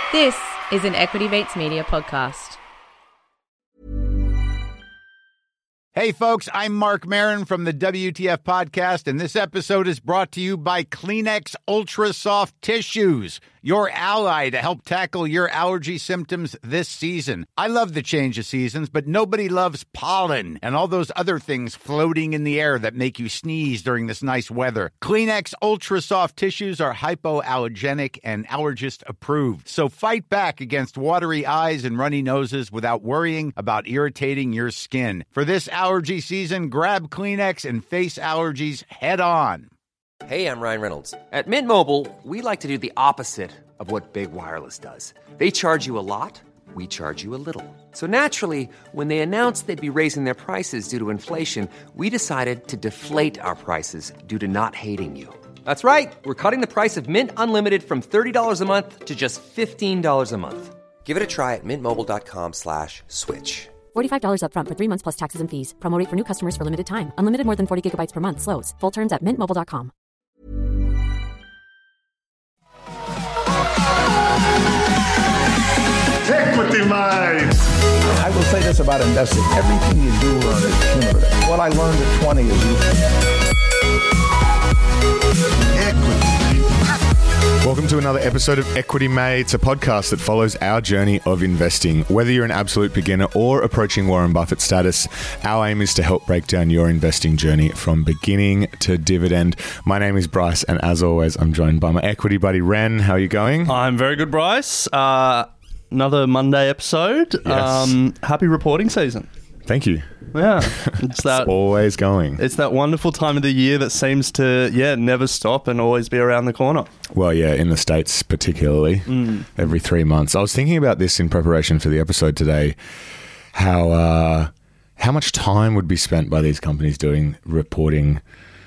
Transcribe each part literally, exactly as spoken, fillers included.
This is an Equity Mates Media podcast. Hey folks, I'm Mark Maron from the W T F podcast, and this episode is brought to you by Kleenex Ultra Soft Tissues, your ally to help tackle your allergy symptoms this season. I love the change of seasons, but nobody loves pollen and all those other things floating in the air that make you sneeze during this nice weather. Kleenex Ultra Soft Tissues are hypoallergenic and allergist approved, so fight back against watery eyes and runny noses without worrying about irritating your skin. For this allergy season, grab Kleenex and face allergies head on. Hey, I'm Ryan Reynolds. At Mint Mobile, we like to do the opposite of what Big Wireless does. They charge you a lot, we charge you a little. So naturally, when they announced they'd be raising their prices due to inflation, we decided to deflate our prices due to not hating you. That's right. We're cutting the price of Mint Unlimited from thirty dollars a month to just fifteen dollars a month. Give it a try at mintmobile.com slash switch. forty-five dollars up front for three months plus taxes and fees. Promo rate for new customers for limited time. Unlimited more than forty gigabytes per month. Slows full terms at mint mobile dot com. Equity Mates. I will say this about investing. Everything you do learn is cumulative. What I learned at twenty is useful. Equity. Welcome to another episode of Equity Mates, a podcast that follows our journey of investing. Whether you're an absolute beginner or approaching Warren Buffett status, our aim is to help break down your investing journey from beginning to dividend. My name is Bryce, and as always, I'm joined by my equity buddy, Ren. How are you going? I'm very good, Bryce. Uh, another Monday episode. Yes. Um, happy reporting season. Thank you. Yeah. It's that, it's always going. It's that wonderful time of the year that seems to, yeah, never stop and always be around the corner. Well, yeah, in the States particularly, mm. every three months. I was thinking about this in preparation for the episode today, how uh, how much time would be spent by these companies doing reporting.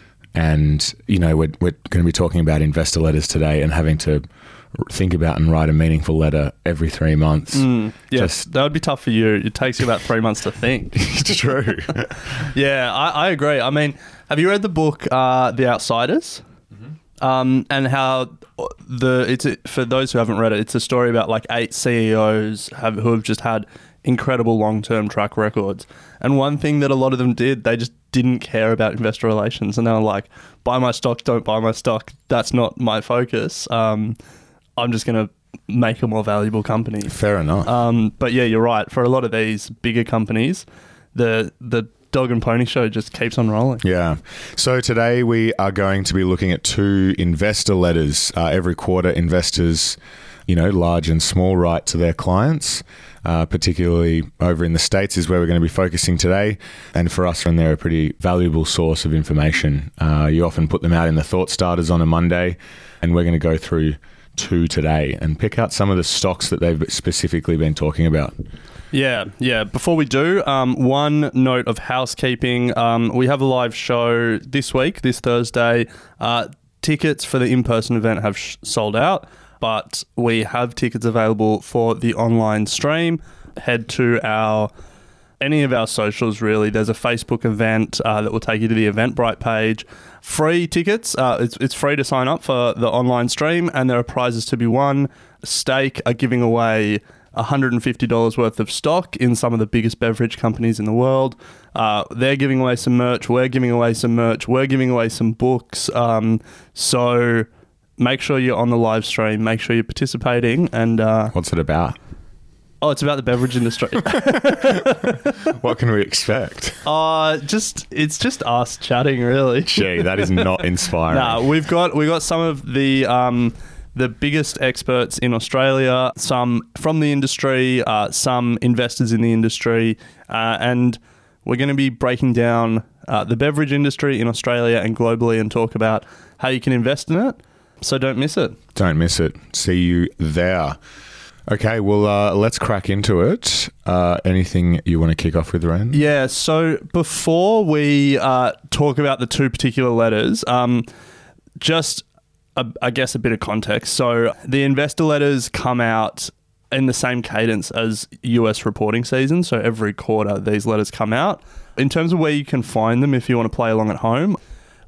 And, you know, we're, we're going to be talking about investor letters today and having to think about and write a meaningful letter every three months. Mm, yes, Just, that would be tough for you. It takes you about three months to think. It's true. Yeah, I, I agree. I mean, have you read the book uh, The Outsiders? Mm-hmm. Um, and how the it's a, for those who haven't read it, it's a story about like eight C E Os have, who have just had incredible long-term track records. And one thing that a lot of them did, they just didn't care about investor relations. And they were like, buy my stock, don't buy my stock. That's not my focus. Um, I'm just going to make a more valuable company. Fair enough. Um, but yeah, you're right. For a lot of these bigger companies, the the dog and pony show just keeps on rolling. Yeah. So today we are going to be looking at two investor letters. Uh, every quarter, investors, you know, large and small, write to their clients. Uh, particularly over in the States is where we're going to be focusing today. And for us, they're a pretty valuable source of information. Uh, you often put them out in the thought starters on a Monday, and we're going to go through two today and pick out some of the stocks that they've specifically been talking about. Yeah, yeah. Before we do, um, one note of housekeeping. Um, we have a live show this week, this Thursday. Uh, tickets for the in-person event have sh- sold out, but we have tickets available for the online stream. Head to our any of our socials, really. There's a Facebook event uh, that will take you to the Eventbrite page. Free tickets. Uh, it's, it's free to sign up for the online stream, and there are prizes to be won. Stake are giving away one hundred fifty dollars worth of stock in some of the biggest beverage companies in the world. Uh, they're giving away some merch. We're giving away some merch. We're giving away some books. Um, so make sure you're on the live stream. Make sure you're participating. And uh, what's it about? Oh, it's about the beverage industry. What can we expect? Uh, just it's just us chatting, really. Gee, that is not inspiring. Nah, we've got we got some of the um, the biggest experts in Australia, some from the industry, uh, some investors in the industry, uh, and we're going to be breaking down uh, the beverage industry in Australia and globally, and talk about how you can invest in it. So don't miss it. Don't miss it. See you there. Okay, well, uh, let's crack into it. Uh, anything you want to kick off with, Ren? Yeah, so before we uh, talk about the two particular letters, um, just, a, I guess, a bit of context. So the investor letters come out in the same cadence as U S reporting season. So every quarter, these letters come out. In terms of where you can find them, if you want to play along at home,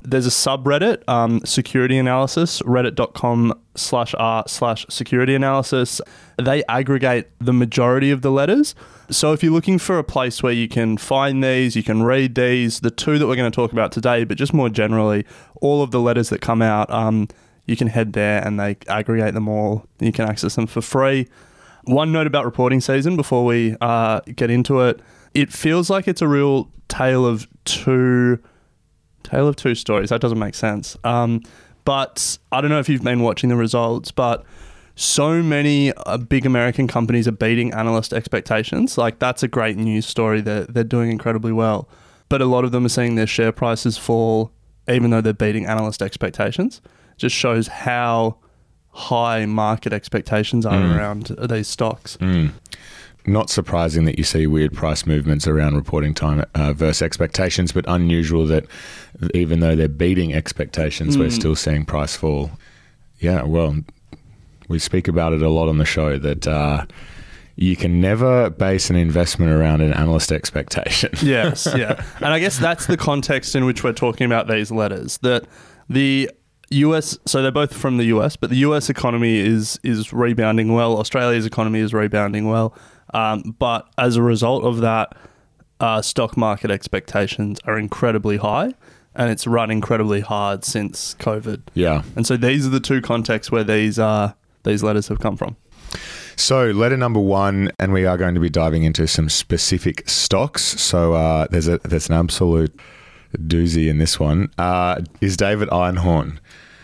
there's a subreddit, um, security analysis, reddit.com slash r slash security analysis. They aggregate the majority of the letters. So if you're looking for a place where you can find these, you can read these, the two that we're going to talk about today, but just more generally, all of the letters that come out, um, you can head there and they aggregate them all. You can access them for free. One note about reporting season before we uh, get into it. It feels like it's a real tale of two... Tale of two stories. That doesn't make sense. Um, but I don't know if you've been watching the results, but so many uh, big American companies are beating analyst expectations. Like, that's a great news story. They're, they're doing incredibly well. But a lot of them are seeing their share prices fall even though they're beating analyst expectations. Just shows how high market expectations are mm. around these stocks. Mm. Not surprising that you see weird price movements around reporting time uh, versus expectations, but unusual that even though they're beating expectations, mm. we're still seeing price fall. Yeah, well, we speak about it a lot on the show that uh, you can never base an investment around an analyst expectation. Yes, yeah. And I guess that's the context in which we're talking about these letters, that the U S, so they're both from the U S, but the U S economy is is rebounding well. Australia's economy is rebounding well. Um, but as a result of that, uh, stock market expectations are incredibly high, and it's run incredibly hard since COVID. Yeah. And so these are the two contexts where these uh, these letters have come from. So letter number one, and we are going to be diving into some specific stocks. So uh, there's a there's an absolute doozy in this one. Uh, is David Einhorn,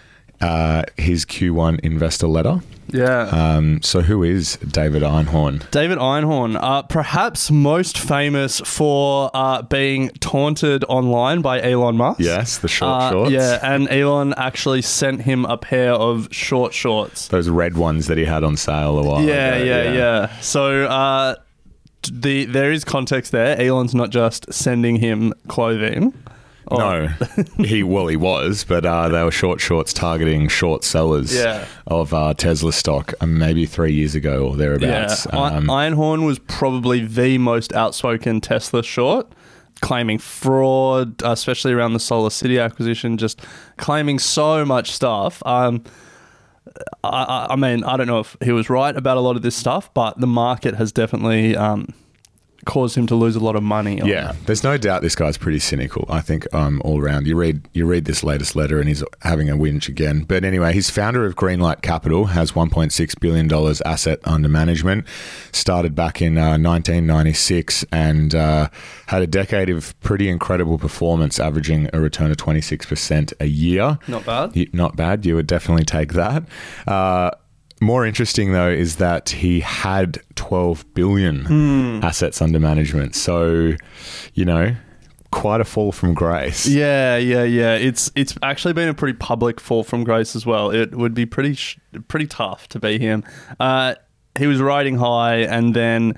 uh, his Q one investor letter. Yeah. Um, so who is David Einhorn? David Einhorn, uh, perhaps most famous for uh, being taunted online by Elon Musk. Yes, the short uh, shorts. Yeah, and Elon actually sent him a pair of short shorts. Those red ones that he had on sale a while yeah, ago. Yeah, yeah, yeah. So uh, the there is context there. Elon's not just sending him clothing. Oh. No, he well he was, but uh, they were short shorts targeting short sellers yeah. of uh, Tesla stock, uh, maybe three years ago or thereabouts. Yeah. Um, Einhorn was probably the most outspoken Tesla short, claiming fraud, especially around the Solar City acquisition, just claiming so much stuff. Um, I, I mean, I don't know if he was right about a lot of this stuff, but the market has definitely Um, caused him to lose a lot of money. On yeah, that. There's no doubt this guy's pretty cynical, I think, um, all around. You read you read this latest letter and he's having a whinge again. But anyway, he's founder of Greenlight Capital, has one point six billion dollars asset under management, started back in uh, nineteen ninety-six and uh, had a decade of pretty incredible performance, averaging a return of twenty-six percent a year. Not bad. You, not bad. You would definitely take that. Uh, More interesting, though, is that he had twelve billion mm. assets under management. So, you know, quite a fall from grace. Yeah, yeah, yeah. It's it's actually been a pretty public fall from grace as well. It would be pretty sh- pretty tough to be him. Uh, he was riding high, and then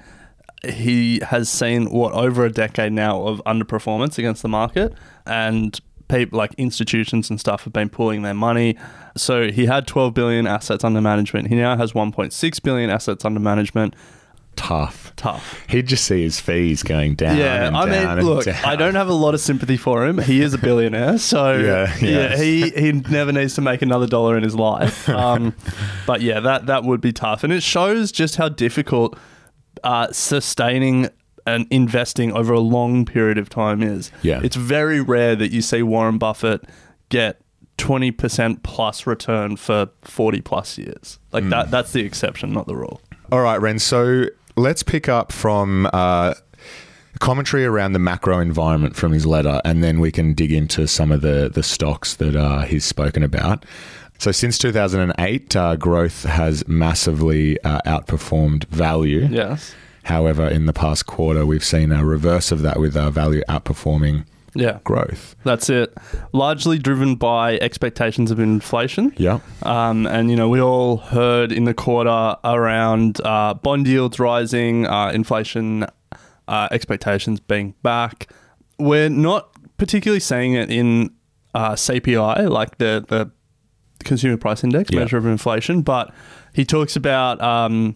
he has seen, what, over a decade now of underperformance against the market, and people like institutions and stuff have been pulling their money. So he had twelve billion assets under management. He now has one point six billion assets under management. Tough. Tough. He'd just see his fees going down. Yeah, and I down mean, look, down. I don't have a lot of sympathy for him. He is a billionaire, so yeah, yeah, yes. he, he never needs to make another dollar in his life. Um, but yeah, that, that would be tough. And it shows just how difficult uh, sustaining and investing over a long period of time is. Yeah. It's very rare that you see Warren Buffett get twenty percent plus return for forty plus years. Like mm. that that's the exception, not the rule. All right, Ren. So let's pick up from uh, commentary around the macro environment from his letter, and then we can dig into some of the, the stocks that uh, he's spoken about. So since two thousand eight, uh, growth has massively uh, outperformed value. Yes. However, in the past quarter, we've seen a reverse of that with uh, value outperforming yeah. growth. That's it. Largely driven by expectations of inflation. Yeah. Um, and, you know, we all heard in the quarter around uh, bond yields rising, uh, inflation uh, expectations being back. We're not particularly seeing it in uh, C P I, like the, the Consumer Price Index, yeah. measure of inflation, but he talks about... Um,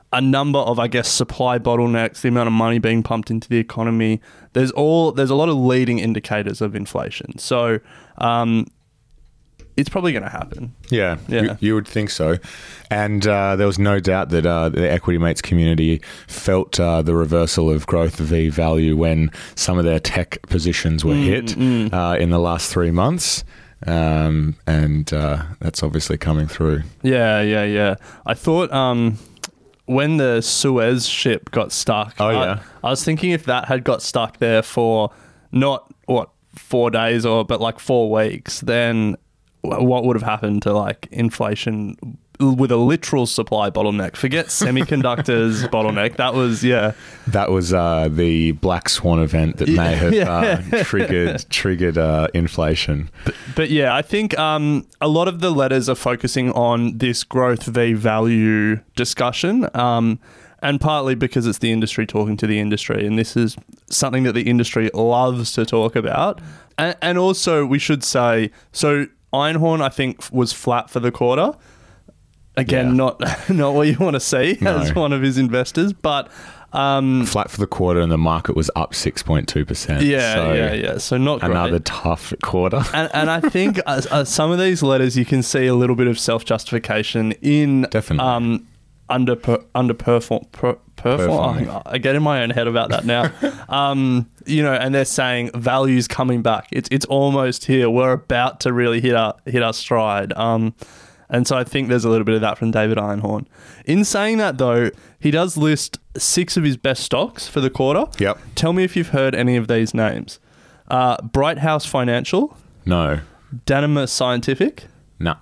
a number of, I guess, supply bottlenecks, the amount of money being pumped into the economy. There's all there's a lot of leading indicators of inflation. So um, it's probably going to happen. Yeah, Yeah. You, you would think so. And uh, there was no doubt that uh, the Equity Mates community felt uh, the reversal of growth v value when some of their tech positions were Mm, hit mm. Uh, in the last three months. Um, and uh, that's obviously coming through. Yeah, yeah, yeah. I thought um, when the Suez ship got stuck, Oh, I, yeah. I was thinking if that had got stuck there for not, what, four days or, but like four weeks, then w- what would have happened to like inflation with a literal supply bottleneck? Forget semiconductors bottleneck. That was, yeah. That was uh, the Black Swan event that may have Yeah. uh, triggered triggered uh, inflation. But yeah, I think um, a lot of the letters are focusing on this growth v value discussion, um, and partly because it's the industry talking to the industry, and this is something that the industry loves to talk about. And, and also, we should say, so Einhorn, I think, was flat for the quarter. Again, Yeah. not not what you want to see No. as one of his investors, but um, Flat for the quarter, and the market was up six point two percent. yeah, so yeah, yeah. So not great. Another tough quarter. And, and I think uh, uh, some of these letters you can see a little bit of self-justification in Definitely. um, under underperform per, perform. Performing. I get in my own head about that now. um, you know, and they're saying value's coming back. It's it's almost here. We're about to really hit our hit our stride. Um, and so I think there's a little bit of that from David Einhorn. In saying that, though, he does list six of his best stocks for the quarter. Yep. Tell me if you've heard any of these names. Uh, Bright House Financial, No. Danimer Scientific, Nah.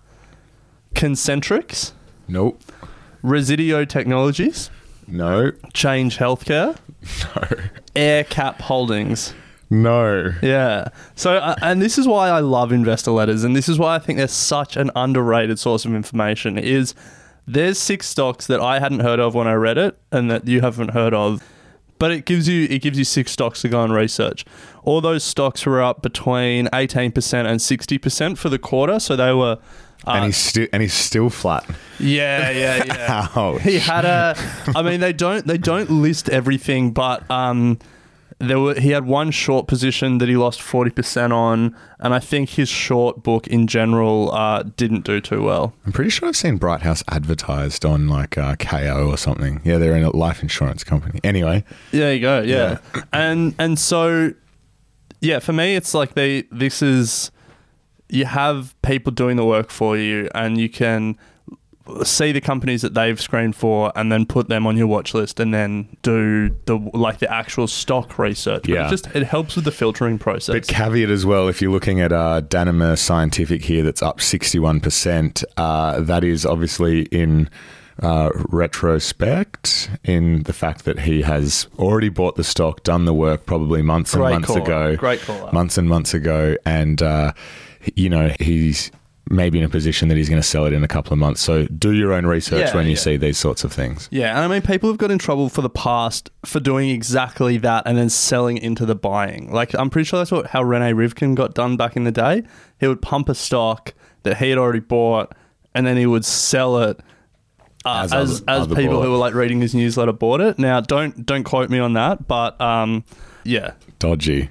Concentrix, Nope. Residio Technologies, No. Change Healthcare, No. AirCap Holdings. No. Yeah. So, uh, and this is why I love investor letters, and this is why I think they're such an underrated source of information, is there's six stocks that I hadn't heard of when I read it and that you haven't heard of, but it gives you it gives you six stocks to go and research. All those stocks were up between eighteen percent and sixty percent for the quarter, so they were... Uh, and he's still and he's still flat. yeah, yeah, yeah. Ouch. He had a. I mean, they don't they don't list everything, but um, there were he had one short position that he lost forty percent on, and I think his short book in general uh, didn't do too well. I'm pretty sure I've seen Bright House advertised on like uh, K O or something. Yeah, they're in a life insurance company. Anyway, There you go. Yeah, and and so yeah, for me, it's like they this is. You have people doing the work for you, and you can see the companies that they've screened for and then put them on your watch list and then do the like the actual stock research. But Yeah. it just it helps with the filtering process. but caveat as well, if you're looking at uh, Danimer Scientific here, that's up sixty-one percent. Uh, that is obviously in uh, retrospect, in the fact that he has already bought the stock, done the work probably months Great and months call. ago. Great call. Months and months ago, and uh, you know he's maybe in a position that he's going to sell it in a couple of months. So do your own research Yeah, when you yeah. see these sorts of things. Yeah, and I mean, people have got in trouble for the past for doing exactly that and then selling into the buying. Like, I'm pretty sure that's what how Rene Rivkin got done back in the day. He would pump a stock that he had already bought, and then he would sell it uh, As as other- as other people bought. who were like reading his newsletter bought it. Now, don't don't quote me on that, but um, yeah, Dodgy.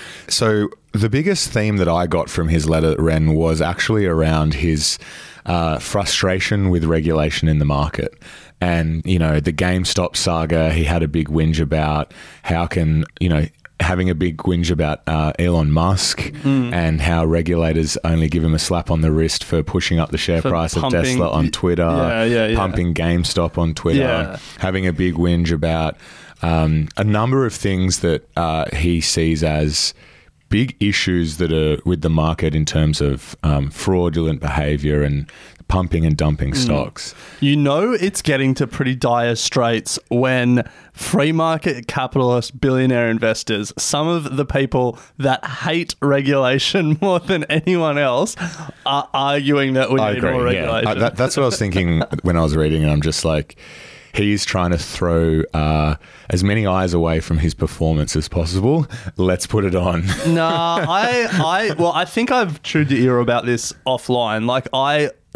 So the biggest theme that I got from his letter, Ren, was actually around his uh, frustration with regulation in the market. And, you know, the GameStop saga, he had a big whinge about how can, you know, having a big whinge about uh, Elon Musk Mm. and how regulators only give him a slap on the wrist for pushing up the share For price pumping- of Tesla on Twitter, Yeah, yeah, yeah. pumping GameStop on Twitter, Yeah. having a big whinge about um, a number of things that uh, he sees as big issues that are with the market in terms of um, fraudulent behavior and pumping and dumping Mm. stocks. you know it's getting to pretty dire straits when free market capitalist billionaire investors, some of the people that hate regulation more than anyone else, are arguing that we I need agree. more Yeah. regulation. Uh, that, that's what I was thinking when I was reading it. I'm just like, he's trying to throw uh, as many eyes away from his performance as possible. Let's put it on. Nah, I, I, well, I think I've chewed your ear about this offline. Like, I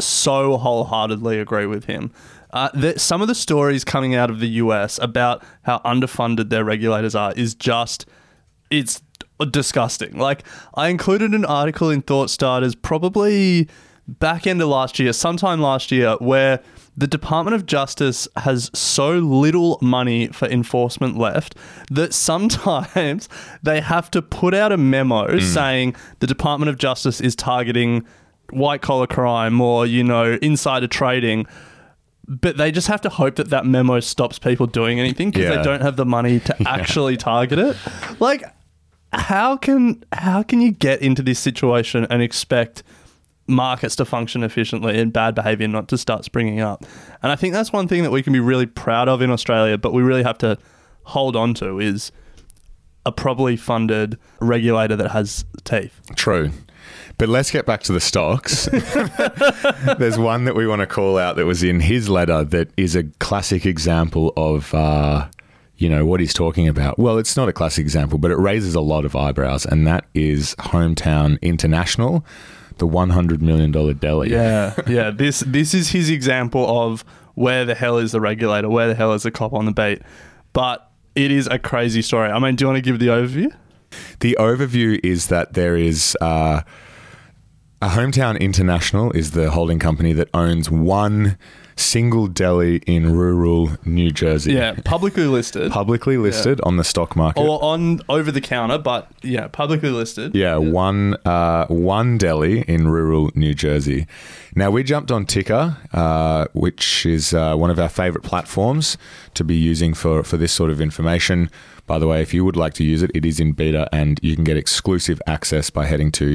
so wholeheartedly agree with him. Uh, the, some of the stories coming out of the U S about how underfunded their regulators are is just, it's disgusting. Like, I included an article in Thought Starters probably back end of last year, sometime last year, where the Department of Justice has so little money for enforcement left that sometimes they have to put out a memo mm. saying the Department of Justice is targeting white-collar crime or, you know, insider trading. But they just have to hope that that memo stops people doing anything because Yeah. they don't have the money to actually target it. Like, how can how can you get into this situation and expect markets to function efficiently and bad behavior not to start springing up? And I think that's one thing that we can be really proud of in Australia, but we really have to hold on to is a properly funded regulator that has teeth. True. But let's get back to the stocks. There's one that we want to call out that was in his letter that is a classic example of, uh, you know, what he's talking about. Well, it's not a classic example, but it raises a lot of eyebrows, and that is Hometown International, the one hundred million dollars deli. Yeah, yeah. This this is his example of where the hell is the regulator? Where the hell is the cop on the beat? But it is a crazy story. I mean, do you want to give the overview? The overview is that there is uh, a Hometown International is the holding company that owns one single deli in rural New Jersey. Yeah, publicly listed. Publicly listed yeah. on the stock market. Or on over the counter, but yeah, publicly listed. Yeah, yeah. one uh, one deli in rural New Jersey. Now, we jumped on Ticker, uh, which is uh, one of our favorite platforms to be using for, for this sort of information. By the way, if you would like to use it, it is in beta and you can get exclusive access by heading to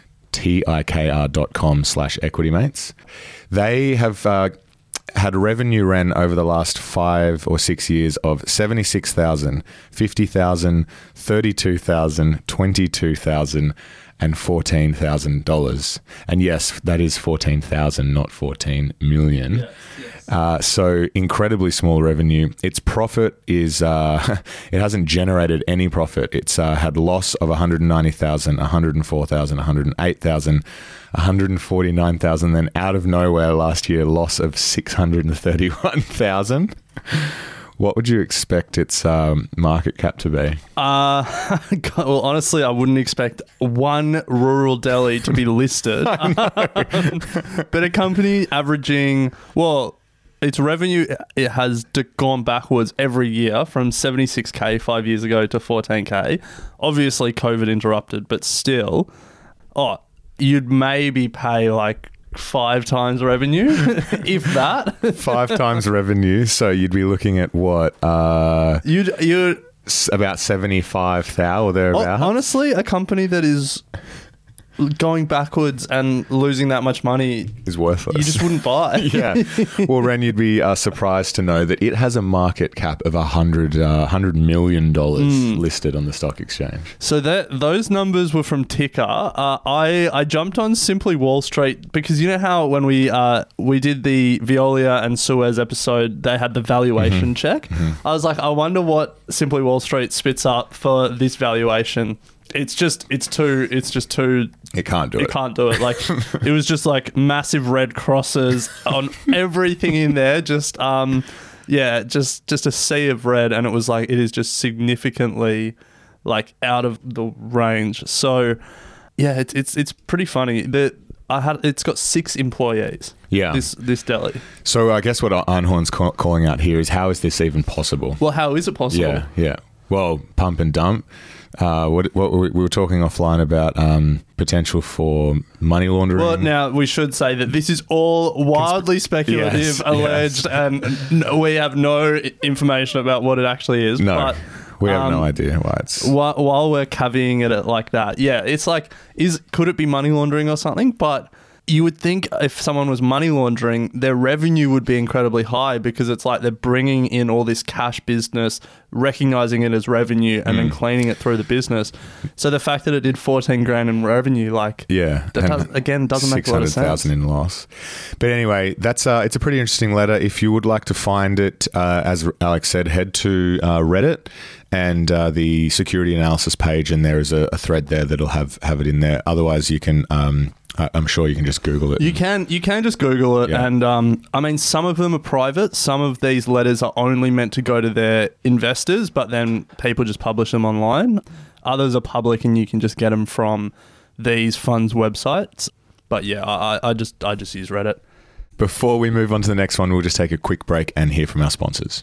tikr.com slash equitymates. They have uh, had revenue ran over the last five or six years of seventy-six thousand, fifty thousand, thirty-two thousand, twenty-two thousand, and fourteen thousand dollars. And yes, that is fourteen thousand, not fourteen million. Yes, yes. Uh, so incredibly small revenue. Its profit is, uh, it hasn't generated any profit. It's uh, had loss of one hundred ninety thousand, one hundred four thousand, one hundred eight thousand, one hundred forty-nine thousand, then out of nowhere last year, loss of six hundred thirty-one thousand. What would you expect its um, market cap to be? Uh, well, honestly, I wouldn't expect one rural deli to be listed. But a company averaging, well, its revenue, it has d- gone backwards every year from seventy-six K five years ago to fourteen K. Obviously, COVID interrupted, but still, oh, you'd maybe pay like five times revenue, if that. Five times revenue. So you'd be looking at what? Uh, you'd you about seventy-five thousand or thereabouts. Honestly, a company that is going backwards and losing that much money is worthless. You just wouldn't buy. Yeah. Well, Ren, you'd be uh, surprised to know that it has a market cap of a hundred uh, hundred million dollars mm. listed on the stock exchange. So that those numbers were from Ticker. Uh, I I jumped on Simply Wall Street because you know how when we uh, we did the Veolia and Suez episode, they had the valuation mm-hmm. check. Mm-hmm. I was like, I wonder what Simply Wall Street spits up for this valuation. It's just, it's too, it's just too... It can't do it. It can't do it. Like, it was just like massive red crosses on everything in there. Just, um, yeah, just, just a sea of red. And it was like, it is just significantly like out of the range. So yeah, it's, it's, it's pretty funny that I had, it's got six employees. Yeah. This, this deli. So I guess what Einhorn's ca- calling out here is how is this even possible? Well, how is it possible? Yeah. Yeah. Well, pump and dump. Uh, what, what we were talking offline about um, potential for money laundering. Well, now we should say that this is all wildly speculative, yes, alleged, yes. and n- we have no information about what it actually is. No, but, we have um, no idea why it's. While, while we're caveating it like that, yeah, it's like, is could it be money laundering or something? But you would think if someone was money laundering, their revenue would be incredibly high because it's like they're bringing in all this cash business, recognizing it as revenue, and mm. then cleaning it through the business. So the fact that it did fourteen grand in revenue, like, yeah, that does, again, doesn't make a lot of sense. six hundred thousand in loss. But anyway, that's uh, it's a pretty interesting letter. If you would like to find it, uh, as Alex said, head to uh, Reddit and uh, the security analysis page, and there is a, a thread there that'll have, have it in there. Otherwise, you can... Um, I, I'm sure you can just Google it. You can you can just Google it, Yeah. and um, I mean, some of them are private. Some of these letters are only meant to go to their investors, but then people just publish them online. Others are public, and you can just get them from these funds' websites. But yeah, I, I just I just use Reddit. Before we move on to the next one, we'll just take a quick break and hear from our sponsors.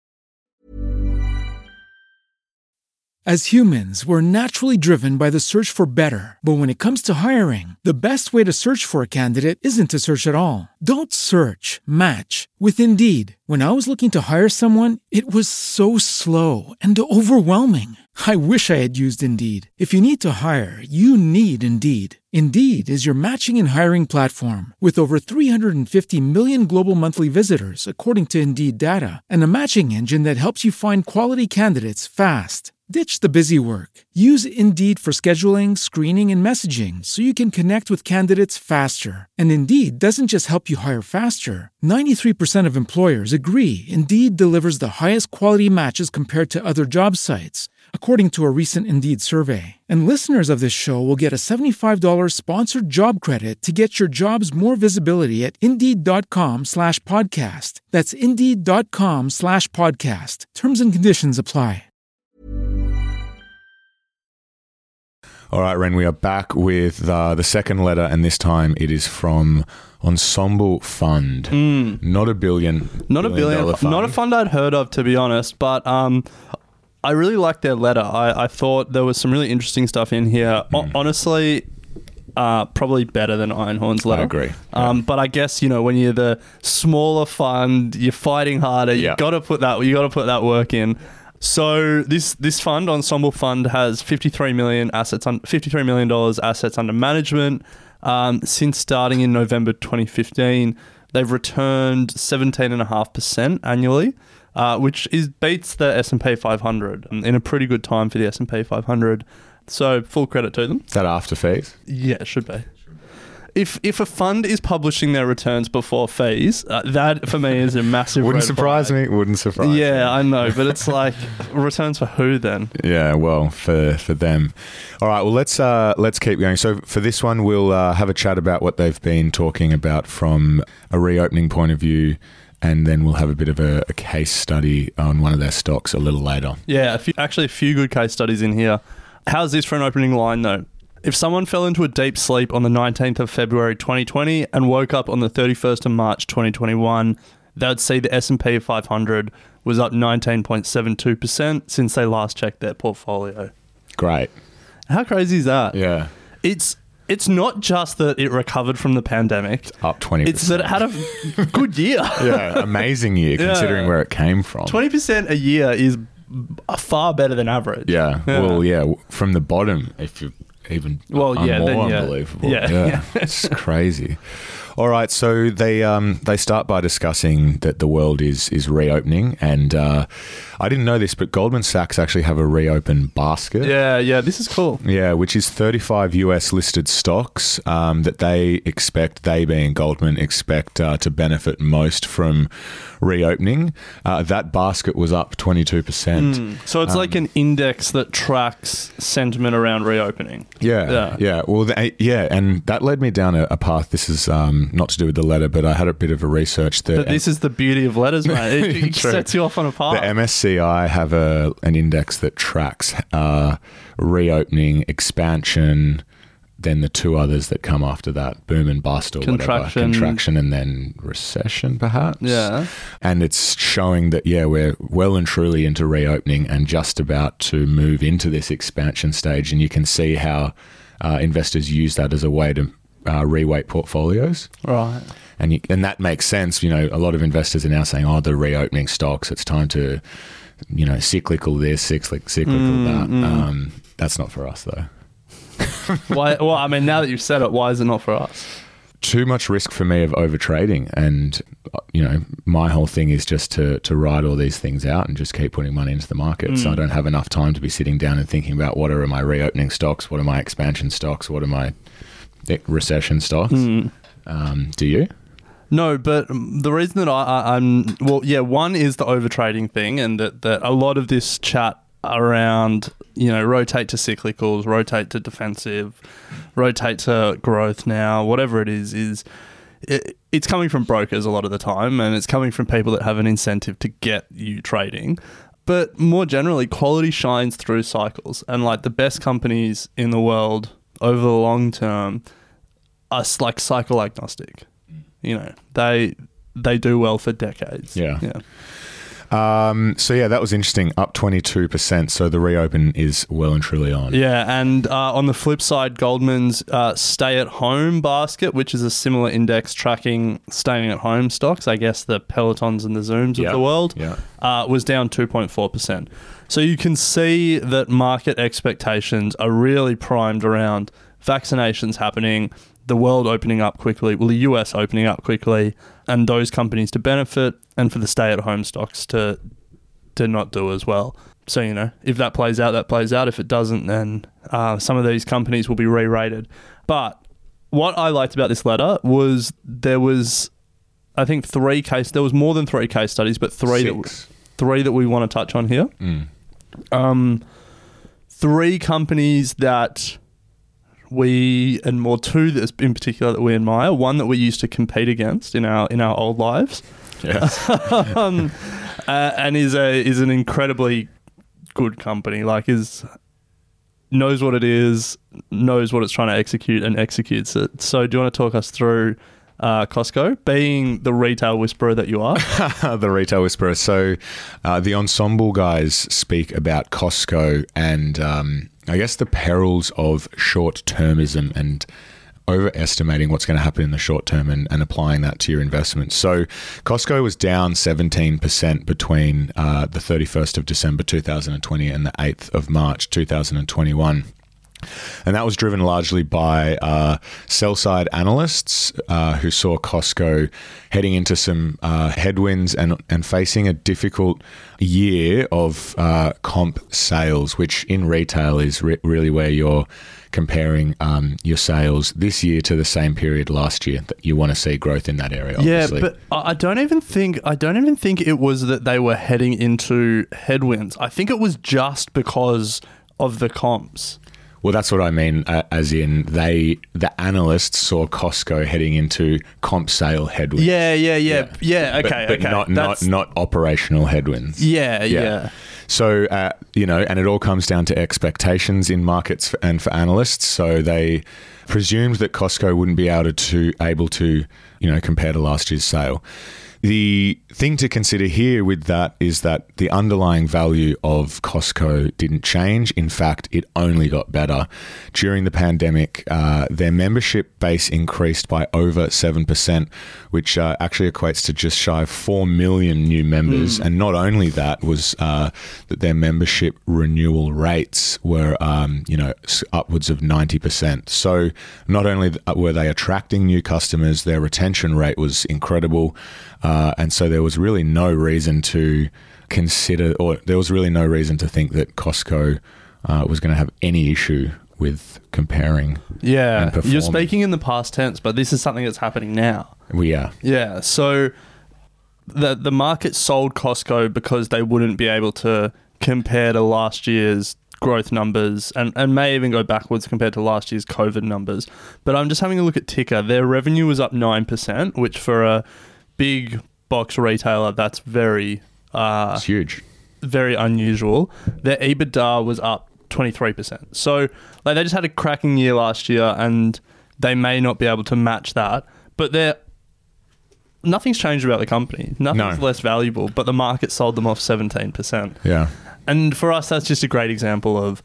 As humans, we're naturally driven by the search for better. But when it comes to hiring, the best way to search for a candidate isn't to search at all. Don't search, match with Indeed. When I was looking to hire someone, it was so slow and overwhelming. I wish I had used Indeed. If you need to hire, you need Indeed. Indeed is your matching and hiring platform with over three hundred fifty million global monthly visitors, according to Indeed data, and a matching engine that helps you find quality candidates fast. Ditch the busy work. Use Indeed for scheduling, screening, and messaging so you can connect with candidates faster. And Indeed doesn't just help you hire faster. ninety-three percent of employers agree Indeed delivers the highest quality matches compared to other job sites, according to a recent Indeed survey. And listeners of this show will get a seventy-five dollars sponsored job credit to get your jobs more visibility at Indeed.com slash podcast. That's Indeed.com slash podcast. Terms and conditions apply. All right, Ren, we are back with uh, the second letter, and this time it is from Ensemble Fund. Mm. Not a billion. Not a billion. dollar fund. Not a fund I'd heard of, to be honest. But um, I really liked their letter. I, I thought there was some really interesting stuff in here. Mm. O- honestly, uh, probably better than Einhorn's letter. I agree. Um, Yeah. But I guess, you know, when you're the smaller fund, you're fighting harder. Yeah. You got to put that. You got to put that work in. So this this fund, Ensemble Fund, has fifty-three million assets, un- fifty-three million dollars assets under management. Um, since starting in November twenty fifteen, they've returned seventeen point five percent annually, uh, which is beats the S and P five hundred in a pretty good time for the S and P five hundred. So full credit to them. Is that after fees? Yeah, it should be. If if a fund is publishing their returns before fees, uh, that for me is a massive. Wouldn't red surprise flag. me. Wouldn't surprise me. Yeah, I know, but it's like returns for who then? Yeah, well, for for them. All right, well, let's uh, let's keep going. So for this one, we'll uh, have a chat about what they've been talking about from a reopening point of view, and then we'll have a bit of a, a case study on one of their stocks a little later. Yeah, a few, actually a few good case studies in here. How's this for an opening line though? If someone fell into a deep sleep on the nineteenth of February twenty twenty and woke up on the thirty-first of March twenty twenty-one, they would see the S and P five hundred was up nineteen point seven two percent since they last checked their portfolio. Great. How crazy is that? Yeah. It's it's not just that it recovered from the pandemic. Up twenty percent. It's that it had a good year. Yeah, amazing year considering Yeah. where it came from. twenty percent a year is far better than average. Yeah. Yeah. Well, yeah, from the bottom, if you even Well, uh, yeah, more then, yeah. unbelievable. Yeah. yeah. It's crazy. All right, so they um, they start by discussing that the world is is reopening, and uh, I didn't know this, but Goldman Sachs actually have a reopen basket. Yeah, yeah, this is cool. Yeah, which is thirty-five U S listed stocks um, that they expect, they being Goldman, expect uh, to benefit most from reopening. Uh, that basket was up twenty-two percent. Mm. So it's Um, like an index that tracks sentiment around reopening. Yeah, Yeah. yeah, Well, th- yeah, and that led me down a, a path. This is um, not to do with the letter, but I had a bit of a research that But this is the beauty of letters, mate. It, it True. sets you off on a path. the M S C I have a an index that tracks uh, reopening, expansion, then the two others that come after that, boom and bust or Contraction. whatever. Contraction and then recession, perhaps. Yeah. And it's showing that, yeah, we're well and truly into reopening and just about to move into this expansion stage. And you can see how uh, investors use that as a way to uh, reweight portfolios. Right. And you, and that makes sense. You know, a lot of investors are now saying, oh, the reopening stocks, it's time to, you know, cyclical this, cyclical, cyclical Mm, that. mm. Um, that's not for us, though. Why? Well, I mean, now that you've said it, why is it not for us? Too much risk for me of overtrading. And, uh, you know, my whole thing is just to, to ride all these things out and just keep putting money into the market. Mm. So I don't have enough time to be sitting down and thinking about what are my reopening stocks, what are my expansion stocks, what are my recession stocks. Mm. Um, do you? No, but the reason that I, I, I'm well, yeah, one is the overtrading thing, and that, that a lot of this chat around, you know, rotate to cyclicals, rotate to defensive, rotate to growth now, whatever it is, is it, it's coming from brokers a lot of the time, and it's coming from people that have an incentive to get you trading. But more generally, quality shines through cycles, and like the best companies in the world over the long term are like cycle agnostic. You know, they they do well for decades. Yeah. Yeah. Um, so yeah, that was interesting. Up twenty-two percent. So the reopen is well and truly on. Yeah, and uh, on the flip side, Goldman's uh, stay-at-home basket, which is a similar index tracking staying-at-home stocks, I guess the Pelotons and the Zooms Yeah. of the world, Yeah. uh, was down two point four percent. So you can see that market expectations are really primed around vaccinations happening, the world opening up quickly, well, the U S opening up quickly, and those companies to benefit, and for the stay-at-home stocks to to not do as well. So, you know, if that plays out, that plays out. If it doesn't, then uh, some of these companies will be re-rated. But what I liked about this letter was there was, I think, three case, there was more than three case studies, but three that Six. three that we want to touch on here. Mm. Um, three companies that we, and more two that's in particular that we admire. One that we used to compete against in our in our old lives, Yes. um, uh, and is a is an incredibly good company. Like is knows what it is, knows what it's trying to execute, and executes it. So, do you want to talk us through uh, Costco, being the retail whisperer that you are? The retail whisperer. So uh, the Ensemble guys speak about Costco and um, I guess the perils of short-termism and overestimating what's going to happen in the short term and, and applying that to your investments. So Costco was down seventeen percent between uh, the thirty-first of December two thousand twenty and the eighth of March two thousand twenty-one. And that was driven largely by uh, sell-side analysts uh, who saw Costco heading into some uh, headwinds and, and facing a difficult year of uh, comp sales, which in retail is re- really where you're comparing um, your sales this year to the same period last year. That you want to see growth in that area, obviously. Yeah, but I don't even think I don't even think it was that they were heading into headwinds. I think it was just because of the comps. Well, that's what I mean, uh, as in they, the analysts saw Costco heading into comp sale headwinds. Yeah, yeah, yeah, yeah. But- Okay, but, okay. not That's- not not operational headwinds. Yeah, yeah. So uh, you know, and it all comes down to expectations in markets for, and for analysts. So they presumed that Costco wouldn't be able to able to you know compare to last year's sale. The thing to consider here with that is that the underlying value of Costco didn't change. In fact, it only got better. During the pandemic, uh, their membership base increased by over seven percent, which uh, actually equates to just shy of four million new members. Mm. And not only that was uh, that their membership renewal rates were, um, you know, upwards of ninety percent. So not only were they attracting new customers, their retention rate was incredible. Uh, and so there was really no reason to consider, or there was really no reason to think that Costco uh, was going to have any issue with comparing. Yeah, and performing. You're speaking in the past tense, but this is something that's happening now. We are. Yeah, so the the market sold Costco because they wouldn't be able to compare to last year's growth numbers and, and may even go backwards compared to last year's COVID numbers. But I'm just having a look at Ticker. Their revenue was up nine percent, which for a big box retailer, that's very uh, it's huge, very unusual. Their EBITDA was up twenty-three percent. So like they just had a cracking year last year, and they may not be able to match that. But they're nothing's changed about the company. Nothing's No. less valuable. But the market sold them off seventeen percent. Yeah, and for us, that's just a great example of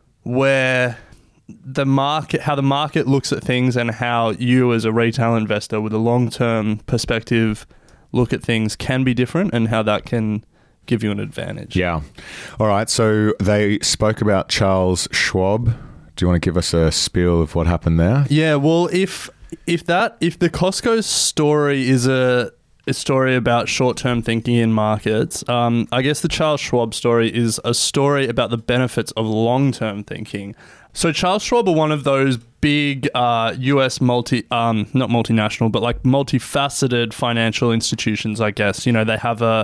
where the market, how the market looks at things, and how you as a retail investor with a long-term perspective look at things can be different, and how that can give you an advantage. Yeah. All right. So they spoke about Charles Schwab. Do you want to give us a spiel of what happened there? Yeah. Well, if if that if the Costco story is a a story about short-term thinking in markets, um, I guess the Charles Schwab story is a story about the benefits of long-term thinking. So Charles Schwab are one of those big uh, U S multi, um, not multinational, but like multifaceted financial institutions, I guess. You know, they have a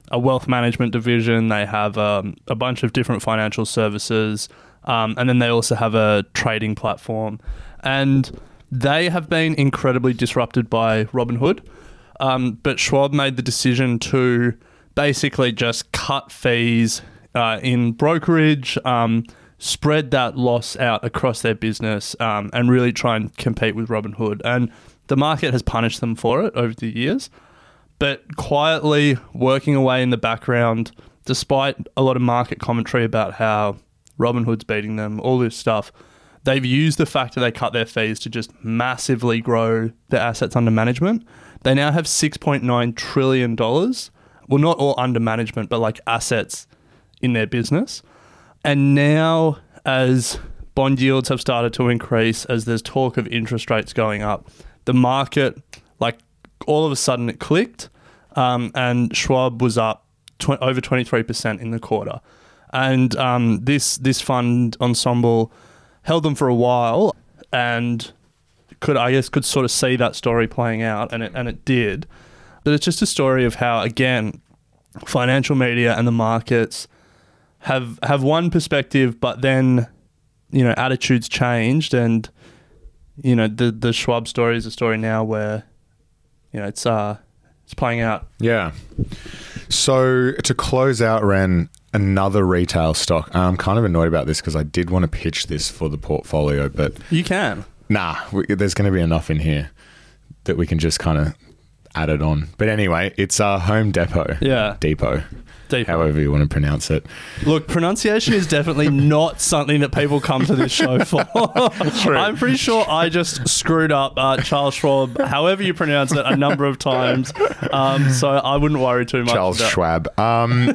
a wealth management division. They have um, a bunch of different financial services. Um, and then they also have a trading platform. And they have been incredibly disrupted by Robinhood. Um, but Schwab made the decision to basically just cut fees uh, in brokerage, um, spread that loss out across their business, um, and really try and compete with Robinhood. And the market has punished them for it over the years. But quietly working away in the background, despite a lot of market commentary about how Robinhood's beating them, all this stuff, they've used the fact that they cut their fees to just massively grow their assets under management. They now have six point nine trillion dollars. Well, not all under management, but like assets in their business. And now as bond yields have started to increase, as there's talk of interest rates going up, the market, like all of a sudden it clicked, um, and Schwab was up tw- over twenty-three percent in the quarter. And um, this this fund ensemble held them for a while, and could I guess could sort of see that story playing out, and it and it did. But it's just a story of how, again, financial media and the markets have have one perspective, but then, you know, attitudes changed, and you know the the Schwab story is a story now where, you know, it's uh it's playing out. Yeah. So to close out, Ren, another retail stock. I'm kind of annoyed about this because I did want to pitch this for the portfolio, but you can. Nah, we, there's going to be enough in here that we can just kind of add it on. But anyway, it's uh, Home Depot. Yeah. Depot. Depot. However you want to pronounce it. Look, pronunciation is definitely not something that people come to this show for. True. I'm pretty sure I just screwed up uh, Charles Schwab, however you pronounce it, a number of times. Um, so I wouldn't worry too much. Charles about- Schwab. Um,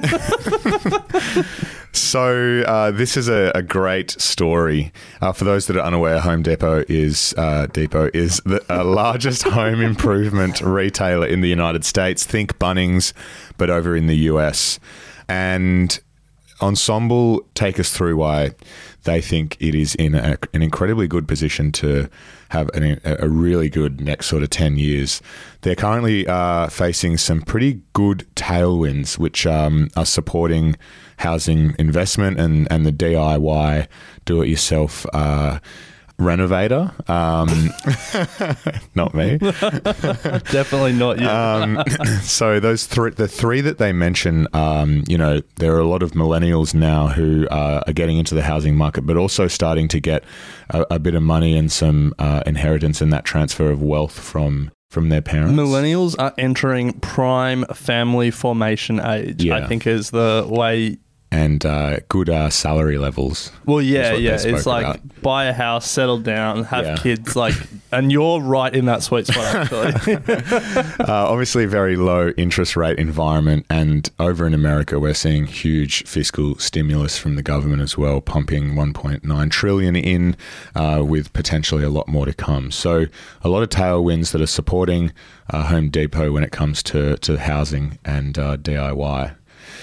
so uh, this is a, a great story. Uh, for those that are unaware, Home Depot is uh, Depot is the uh, largest home improvement retailer in the United States. Think Bunnings, but over in the U S. And Ensemble take us through why they think it is in a, an incredibly good position to have an, a really good next sort of ten years. They're currently uh, facing some pretty good tailwinds, which um, are supporting housing investment and, and the D I Y, do-it-yourself uh, renovator. Um, not me. Definitely not you. um, so those three, the three that they mention, um, you know, there are a lot of millennials now who uh, are getting into the housing market, but also starting to get a, a bit of money and some uh, inheritance and that transfer of wealth from from their parents. Millennials are entering prime family formation age, Yeah. I think is the way. And uh, good uh, salary levels. Well, yeah, what they yeah. spoke It's like about. buy a house, settle down, have Yeah. kids, like, and you're right in that sweet spot, actually. Uh, obviously, very low interest rate environment, and over in America, we're seeing huge fiscal stimulus from the government as well, pumping one point nine trillion in, uh, with potentially a lot more to come. So, a lot of tailwinds that are supporting uh, Home Depot when it comes to to housing and uh, D I Y.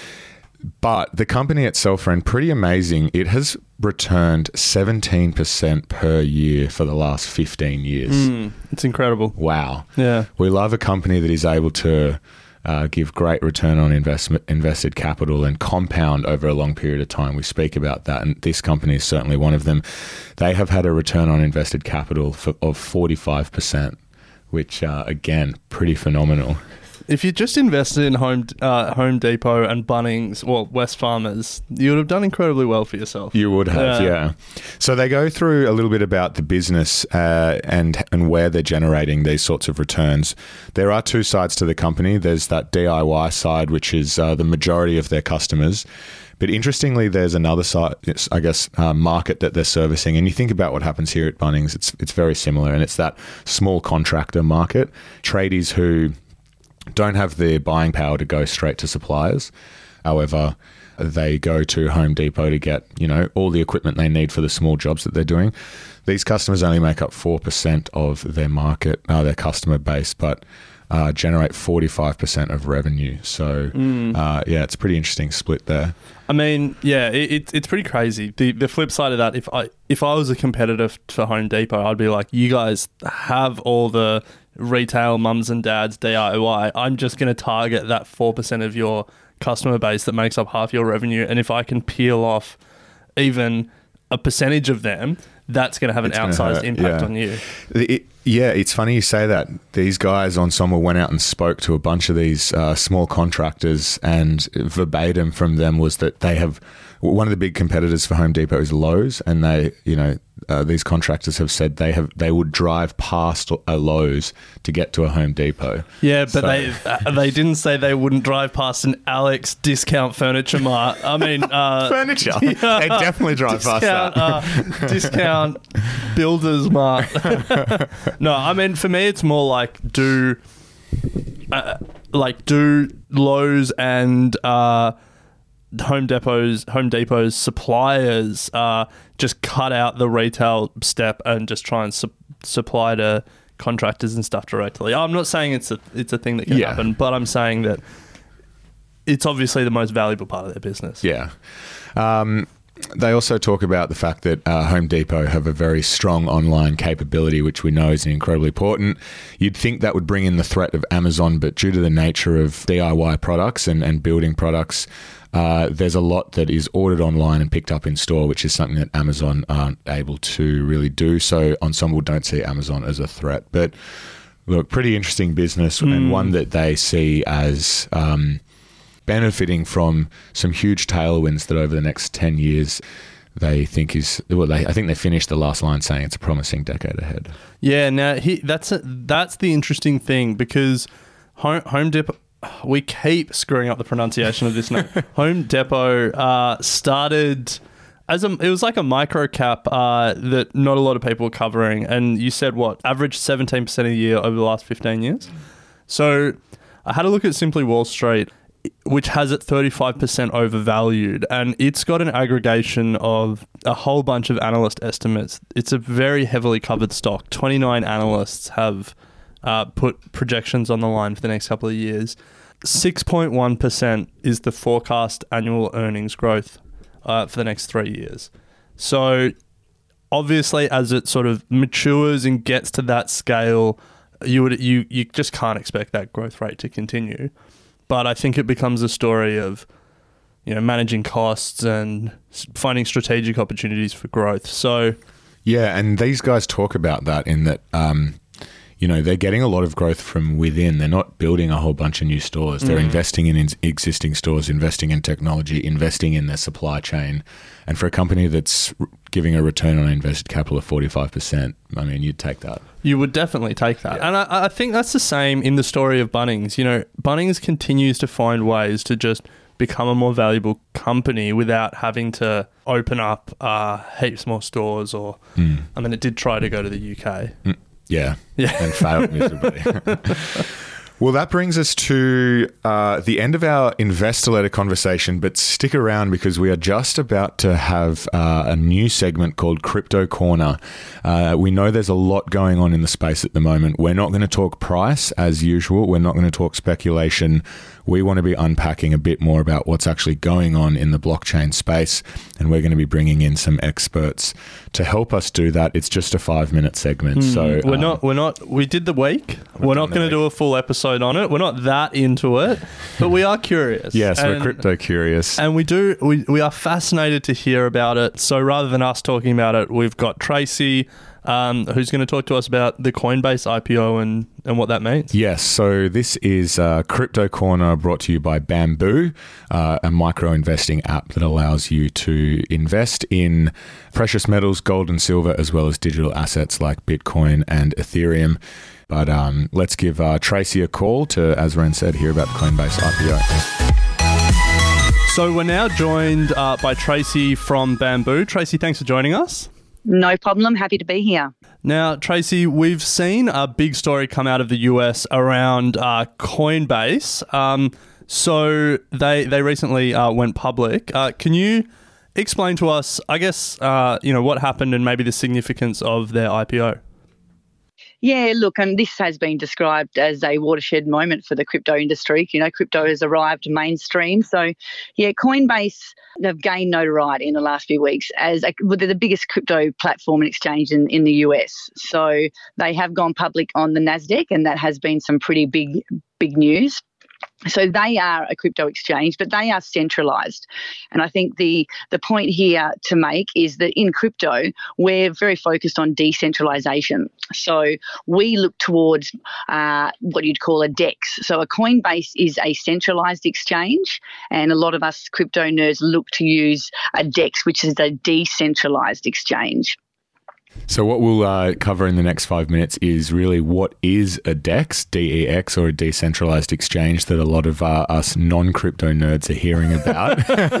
But the company itself, friend, pretty amazing. It has returned seventeen percent per year for the last fifteen years. Mm, it's incredible. Wow. Yeah. We love a company that is able to uh, give great return on investment, invested capital and compound over a long period of time. We speak about that, and this company is certainly one of them. They have had a return on invested capital for, of forty-five percent, which, uh, again, pretty phenomenal. If you just invested in Home uh, Home Depot and Bunnings, well, West Farmers, you would have done incredibly well for yourself. You would have, yeah. yeah. So they go through a little bit about the business uh, and and where they're generating these sorts of returns. There are two sides to the company. There's that D I Y side, which is uh, the majority of their customers. But interestingly, there's another side, I guess, uh, market that they're servicing. And you think about what happens here at Bunnings, it's it's very similar. And it's that small contractor market, tradies who don't have the buying power to go straight to suppliers. However, they go to Home Depot to get, you know, all the equipment they need for the small jobs that they're doing. These customers only make up four percent of their market, uh, their customer base, but uh, generate forty-five percent of revenue. So, mm. uh, yeah, it's a pretty interesting split there. I mean, yeah, it, it, it's pretty crazy. The the flip side of that, if I if I was a competitor for Home Depot, I'd be like, you guys have all the retail mums and dads D I Y. I'm just going to target that four percent of your customer base that makes up half your revenue. And if I can peel off even a percentage of them, that's going to have an It's gonna outsized hurt, impact yeah. on you. It, yeah, it's funny you say that. These guys on Ensemble went out and spoke to a bunch of these uh, small contractors, and verbatim from them was that they have one of the big competitors for Home Depot is Lowe's, and they, you know, uh, these contractors have said they have they would drive past a Lowe's to get to a Home Depot. Yeah, but So- they uh, they didn't say they wouldn't drive past an Alex Discount Furniture Mart. I mean, uh, Furniture. They definitely drive past discount, that. uh, discount Builders Mart. No, I mean, for me, it's more like do, uh, like do Lowe's and uh, Home Depot's Home Depot's suppliers uh, just cut out the retail step and just try and su- supply to contractors and stuff directly. I'm not saying it's a it's a thing that can Yeah. happen, but I'm saying that it's obviously the most valuable part of their business. Yeah. Um, they also talk about the fact that uh, Home Depot have a very strong online capability, which we know is incredibly important. You'd think that would bring in the threat of Amazon, but due to the nature of D I Y products and, and building products, uh, there's a lot that is ordered online and picked up in store, which is something that Amazon aren't able to really do. So Ensemble don't see Amazon as a threat. But look, pretty interesting business Mm. and one that they see as Um, benefiting from some huge tailwinds that over the next ten years they think is, well, they, I think they finished the last line saying it's a promising decade ahead. Yeah, now he, that's a, that's the interesting thing because Home, Home Depot, we keep screwing up the pronunciation of this name. Home Depot uh, started as a, it was like a micro cap uh, that not a lot of people were covering, and you said what, average seventeen percent a year over the last fifteen years. So I had a look at Simply Wall Street, which has it thirty-five percent overvalued, and it's got an aggregation of a whole bunch of analyst estimates. It's a very heavily covered stock. twenty-nine analysts have uh, put projections on the line for the next couple of years. six point one percent is the forecast annual earnings growth uh, for the next three years. So obviously, as it sort of matures and gets to that scale, you would you you just can't expect that growth rate to continue. But I think it becomes a story of, you know, managing costs and s- finding strategic opportunities for growth. So, Yeah, and these guys talk about that in that, um, you know, they're getting a lot of growth from within. They're not building a whole bunch of new stores. They're Mm. investing in ins- existing stores, investing in technology, investing in their supply chain. And for a company that's r- giving a return on invested capital of forty-five percent, I mean, you'd take that. you would definitely take that. And I, I think that's the same in the story of Bunnings. You know, Bunnings continues to find ways to just become a more valuable company without having to open up uh, heaps more stores or, Mm. I mean, it did try to go to the U K. Mm. Yeah, Yeah. and failed miserably. Well, that brings us to uh, the end of our investor letter conversation, but stick around because we are just about to have uh, a new segment called Crypto Corner. Uh, we know there's a lot going on in the space at the moment. We're not going to talk price as usual. We're not going to talk speculation. We want to be unpacking a bit more about what's actually going on in the blockchain space, and we're going to be bringing in some experts to help us do that. It's just a five-minute segment, so we're um, not, we're not, we did the week. We're not the going to week. do a full episode on it. We're not that into it, but we are curious. Yes, we're And- crypto curious. And we do, we, we are fascinated to hear about it. So rather than us talking about it, we've got Tracy, um, who's going to talk to us about the Coinbase I P O and, and what that means. Yes, so this is uh, Crypto Corner brought to you by Bamboo, uh, a micro investing app that allows you to invest in precious metals, gold and silver, as well as digital assets like Bitcoin and Ethereum. But um, let's give uh, Tracy a call to, as Ren said, hear about the Coinbase I P O. So we're now joined uh, by Tracy from Bamboo. Tracy, thanks for joining us. No problem. Happy to be here. Now, Tracy, we've seen a big story come out of the U S around uh, Coinbase. Um, so they they recently uh, went public. Uh, can you explain to us, I guess, uh, you know, what happened and maybe the significance of their I P O? Yeah, look, and this has been described as a watershed moment for the crypto industry. You know, crypto has arrived mainstream. So, yeah, Coinbase, they've gained notoriety in the last few weeks as a, well, they're the biggest crypto platform and exchange in, in the U S. So they have gone public on the NASDAQ, and that has been some pretty big, big news. So they are a crypto exchange, but they are centralised. And I think the the point here to make is that in crypto, we're very focused on decentralisation. So we look towards uh, what you'd call a DEX. So a Coinbase is a centralised exchange, and a lot of us crypto nerds look to use a DEX, which is a decentralised exchange. So what we'll uh, cover in the next five minutes is really what is a DEX, D E X, or a decentralized exchange that a lot of uh, us non-crypto nerds are hearing about,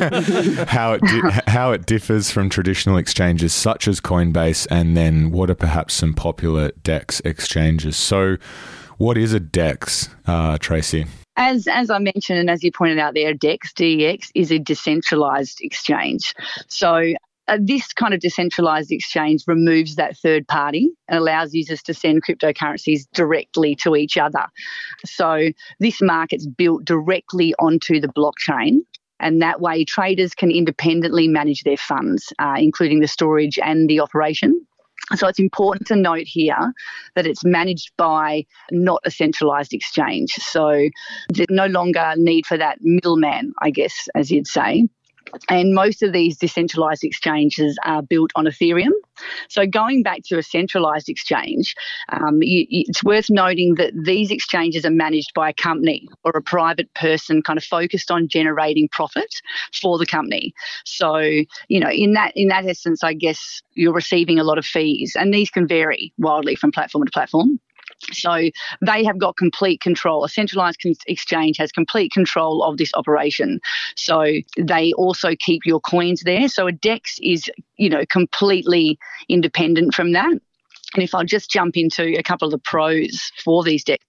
how it di- how it differs from traditional exchanges such as Coinbase, and then what are perhaps some popular DEX exchanges. So what is a DEX, uh, Tracy? As as I mentioned, and as you pointed out there, DEX, D E X, is a decentralized exchange. So Uh, this kind of decentralized exchange removes that third party and allows users to send cryptocurrencies directly to each other. So this market's built directly onto the blockchain, and that way traders can independently manage their funds, uh, including the storage and the operation. So it's important to note here that it's managed by not a centralised exchange. So there's no longer need for that middleman, I guess, as you'd say. And most of these decentralised exchanges are built on Ethereum. So going back to a centralised exchange, um, you, it's worth noting that these exchanges are managed by a company or a private person kind of focused on generating profit for the company. So, you know, in that in that essence, I guess you're receiving a lot of fees, and these can vary wildly from platform to platform. So they have got complete control. A centralised con- exchange has complete control of this operation. So they also keep your coins there. So a DEX is, you know, completely independent from that. And if I'll just jump into a couple of the pros for these DEX,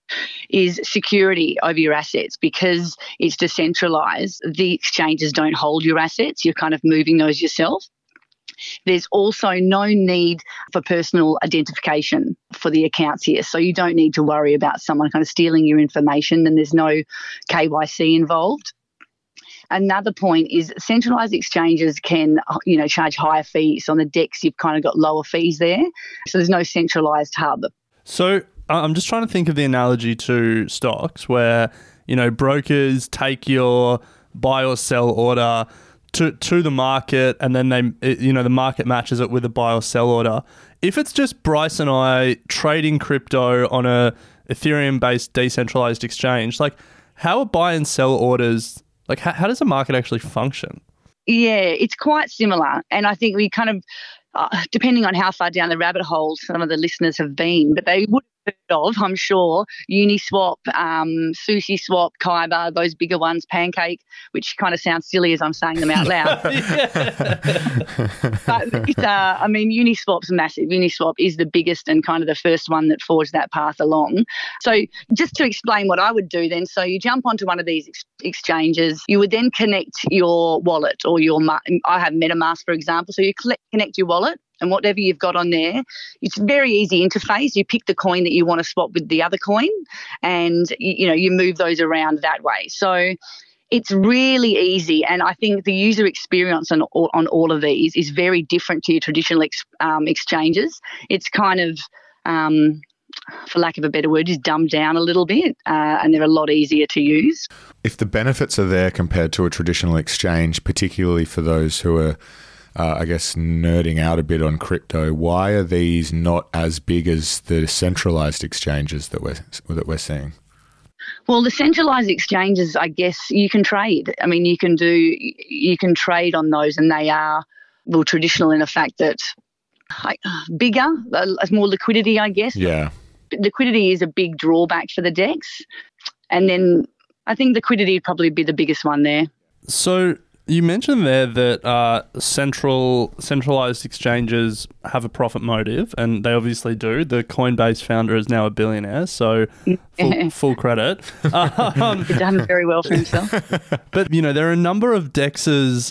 is security over your assets. Because it's decentralised, the exchanges don't hold your assets. You're kind of moving those yourself. There's also no need for personal identification for the accounts here. So you don't need to worry about someone kind of stealing your information, and there's no K Y C involved. Another point is centralised exchanges can, you know, charge higher fees. On the DEX, you've kind of got lower fees there. So there's no centralised hub. So I'm just trying to think of the analogy to stocks where, you know, brokers take your buy or sell order to to the market, and then they, you know, the market matches it with a buy or sell order. If it's just Bryce and I trading crypto on a Ethereum-based decentralized exchange, like how are buy and sell orders, like how, how does the market actually function? Yeah, it's quite similar. And I think we kind of, uh, depending on how far down the rabbit hole some of the listeners have been, but they would have heard of, I'm sure, Uniswap, um, SushiSwap, Kyber, those bigger ones, Pancake, which kind of sounds silly as I'm saying them out loud. But it's, uh, I mean, Uniswap's massive. Uniswap is the biggest and kind of the first one that forged that path along. So just to explain what I would do then, so you jump onto one of these ex- exchanges, you would then connect your wallet or your, I have MetaMask, for example, so you connect your wallet, and whatever you've got on there, it's a very easy interface. You pick the coin that you want to swap with the other coin, and you, you know you move those around that way. So it's really easy, and I think the user experience on all, on all of these is very different to your traditional ex, um, exchanges. It's kind of, um, for lack of a better word, is dumbed down a little bit, uh, and they're a lot easier to use. If the benefits are there compared to a traditional exchange, particularly for those who are Uh, I guess nerding out a bit on crypto, why are these not as big as the centralized exchanges that we're that we're seeing? Well, the centralized exchanges, I guess you can trade. I mean, you can do you can trade on those, and they are well traditional in the fact that like, bigger, uh, more liquidity, I guess. Yeah, liquidity is a big drawback for the DEX, and then I think liquidity would probably be the biggest one there. So you mentioned there that uh, central centralized exchanges have a profit motive, and they obviously do. The Coinbase founder is now a billionaire, so full, full credit. Um, He's done very well for himself. But, you know, there are a number of DEXs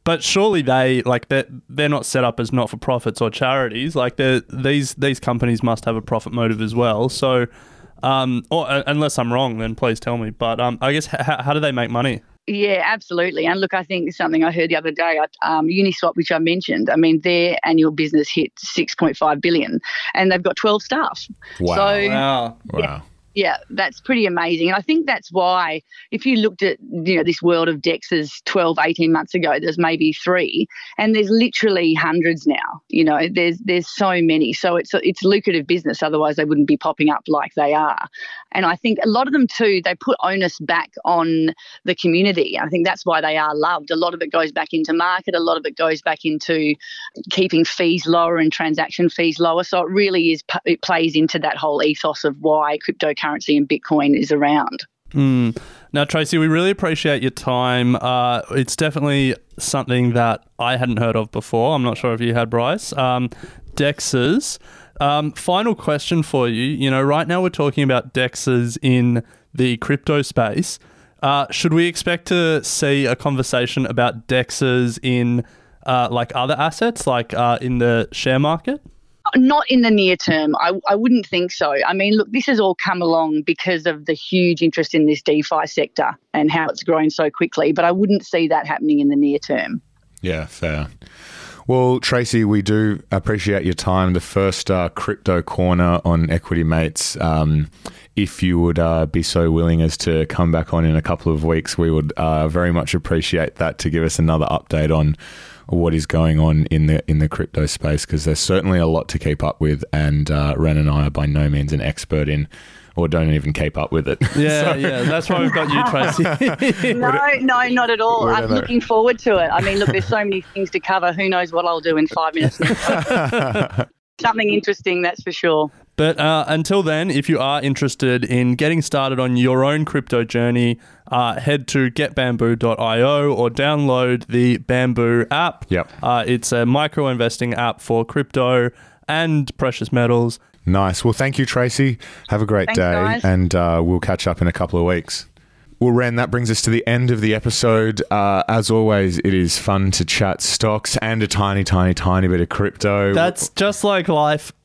but surely they like they're, they're not set up as not for profits or charities. Like these these companies must have a profit motive as well. So, um, or uh, unless I'm wrong, then please tell me. But um, I guess h- how do they make money? Yeah, absolutely. And look, I think something I heard the other day, um, Uniswap, which I mentioned, I mean, their annual business hit six point five billion dollars and they've got twelve staff. Wow. So, wow. Yeah, wow. Yeah, that's pretty amazing. And I think that's why if you looked at, you know, this world of D E Xs twelve, eighteen months ago, there's maybe three and there's literally hundreds now. You know, there's there's so many. So it's it's lucrative business. Otherwise, they wouldn't be popping up like they are. And I think a lot of them too, they put onus back on the community. I think that's why they are loved. A lot of it goes back into market. A lot of it goes back into keeping fees lower and transaction fees lower. So it really is, it plays into that whole ethos of why cryptocurrency and Bitcoin is around. Mm. Now, Tracy, we really appreciate your time. Uh, it's definitely something that I hadn't heard of before. I'm not sure if you had, Bryce. Um, D E Xs. Um, final question for you. You know, right now we're talking about D E Xs in the crypto space. Uh, should we expect to see a conversation about D E Xs in uh, like other assets, like uh, in the share market? Not in the near term. I, I wouldn't think so. I mean, look, this has all come along because of the huge interest in this DeFi sector and how it's grown so quickly, but I wouldn't see that happening in the near term. Yeah, fair. Well, Tracy, we do appreciate your time. The first uh, crypto corner on Equity Mates. Um, if you would uh, be so willing as to come back on in a couple of weeks, we would uh, very much appreciate that to give us another update on what is going on in the in the crypto space, because there's certainly a lot to keep up with, and uh, Ren and I are by no means an expert in, or don't even keep up with it. Yeah, so. yeah, that's why we've got you, Tracy. no, no, not at all. I'm looking forward to it. I mean, look, there's so many things to cover. Who knows what I'll do in five minutes next week. Something interesting, that's for sure. But uh, until then, if you are interested in getting started on your own crypto journey, uh, head to get bamboo dot io or download the Bamboo app. Yep. Uh, it's a micro investing app for crypto and precious metals. Nice. Well, thank you, Tracy. Have a great Thanks, day, guys. and uh, we'll catch up in a couple of weeks. Well, Ren, that brings us to the end of the episode. Uh, as always, it is fun to chat stocks and a tiny, tiny, tiny bit of crypto. That's just like life.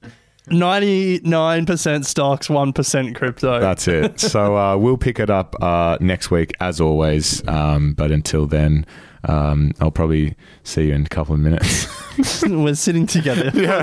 ninety-nine percent stocks, one percent crypto. That's it. So uh, we'll pick it up uh, next week, as always. Um, but until then, um, I'll probably see you in a couple of minutes. We're sitting together. Yeah.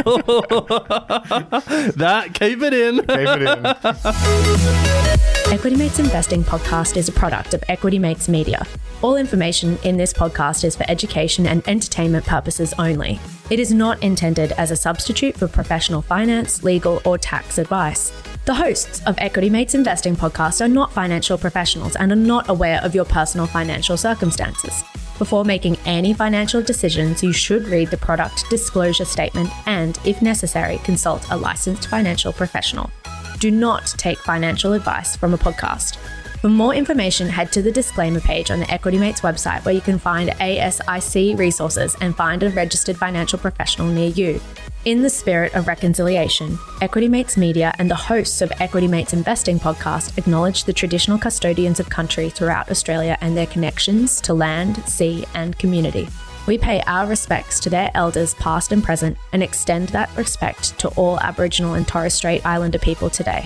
That, keep it in. Keep it in. Equity Mates Investing Podcast is a product of Equity Mates Media. All information in this podcast is for education and entertainment purposes only. It is not intended as a substitute for professional finance, legal, or tax advice. The hosts of Equity Mates Investing Podcast are not financial professionals and are not aware of your personal financial circumstances. Before making any financial decisions, you should read the product disclosure statement and, if necessary, consult a licensed financial professional. Do not take financial advice from a podcast. For more information, head to the disclaimer page on the Equity Mates website, where you can find A S I C resources and find a registered financial professional near you. In the spirit of reconciliation, Equity Mates Media and the hosts of Equity Mates Investing Podcast acknowledge the traditional custodians of country throughout Australia and their connections to land, sea, and community. We pay our respects to their elders past and present and extend that respect to all Aboriginal and Torres Strait Islander people today.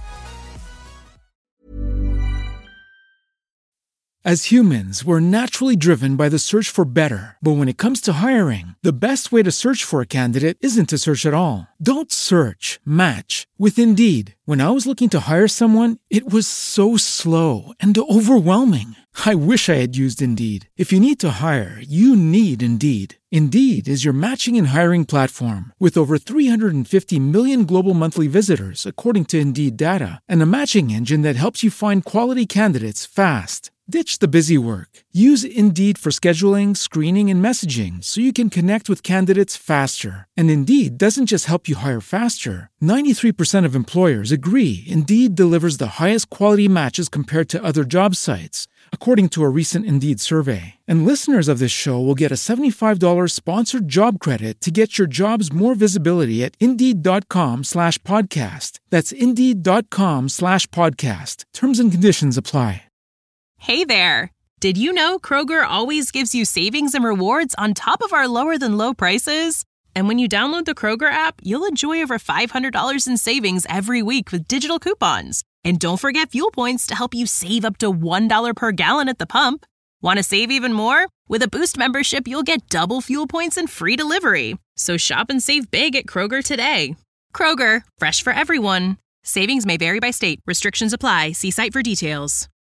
As humans, we're naturally driven by the search for better. But when it comes to hiring, the best way to search for a candidate isn't to search at all. Don't search, match with Indeed. When I was looking to hire someone, it was so slow and overwhelming. I wish I had used Indeed. If you need to hire, you need Indeed. Indeed is your matching and hiring platform with over three hundred fifty million global monthly visitors, according to Indeed data, and a matching engine that helps you find quality candidates fast. Ditch the busy work. Use Indeed for scheduling, screening, and messaging so you can connect with candidates faster. And Indeed doesn't just help you hire faster. ninety-three percent of employers agree Indeed delivers the highest quality matches compared to other job sites, according to a recent Indeed survey. And listeners of this show will get a seventy-five dollars sponsored job credit to get your jobs more visibility at Indeed.com slash podcast. That's Indeed.com slash podcast. Terms and conditions apply. Hey there. Did you know Kroger always gives you savings and rewards on top of our lower than low prices? And when you download the Kroger app, you'll enjoy over five hundred dollars in savings every week with digital coupons. And don't forget fuel points to help you save up to one dollar per gallon at the pump. Want to save even more? With a Boost membership, you'll get double fuel points and free delivery. So shop and save big at Kroger today. Kroger, fresh for everyone. Savings may vary by state. Restrictions apply. See site for details.